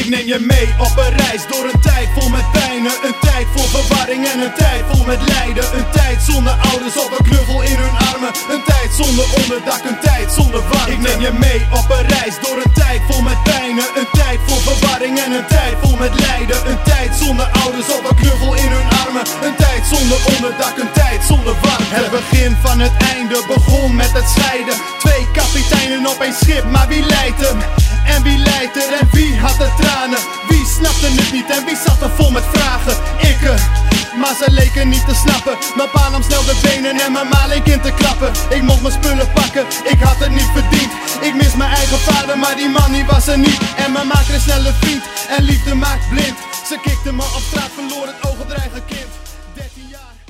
Ik neem je mee op een reis door een tijd vol met pijnen. Een tijd vol verwarring en een tijd vol met lijden. Een tijd zonder ouders op een knuffel in hun armen. Een tijd zonder onderdak, een tijd zonder warmte. Ik neem je mee op een reis door een tijd vol met pijnen. Een tijd vol verwarring en een tijd vol met lijden. Een tijd zonder ouders op een knuffel in hun armen. Een tijd zonder onderdak, een tijd zonder warmte. Het begin van het einde begon met het scheiden. Twee kapiteinen op één schip, maar wie leidt hem? En wie leidt er en wie had de tranen? Wie snapte het niet en wie zat er vol met vragen? Maar ze leken niet te snappen. Mijn pa nam snel de benen en mijn ma leek in te klappen. Ik mocht mijn spullen pakken, ik had het niet verdiend. Ik mis mijn eigen vader, maar die man die was er niet. En mijn ma kreeg snel een vriend en liefde maakt blind. Ze kikte me op straat, verloor het oog op haar eigen kind. 13 jaar